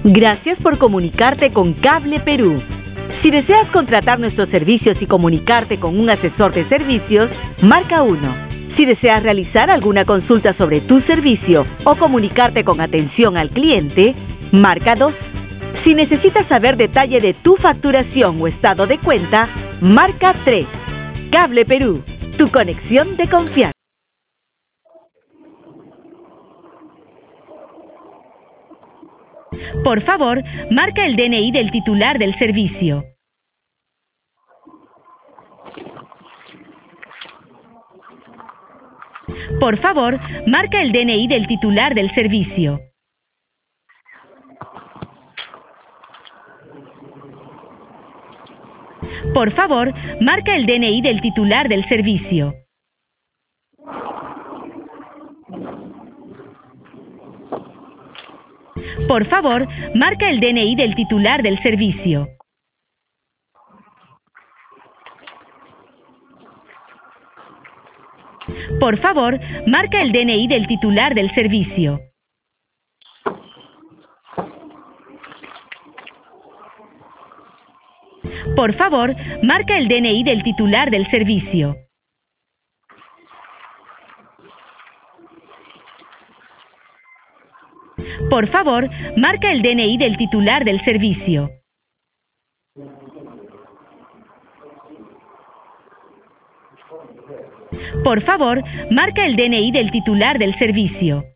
Gracias por comunicarte con Cable Perú. Si deseas contratar nuestros servicios y comunicarte con un asesor de servicios, marca 1. Si deseas realizar alguna consulta sobre tu servicio o comunicarte con atención al cliente, marca 2. Si necesitas saber detalle de tu facturación o estado de cuenta, marca 3. Cable Perú, tu conexión de confianza. Por favor, marca el DNI del titular del servicio. Por favor, marca el DNI del titular del servicio. Por favor, marca el DNI del titular del servicio. Por favor, marca el DNI del titular del servicio. Por favor, marca el DNI del titular del servicio. Por favor, marca el DNI del titular del servicio. Por favor, marca el DNI del titular del servicio. Por favor, marca el DNI del titular del servicio.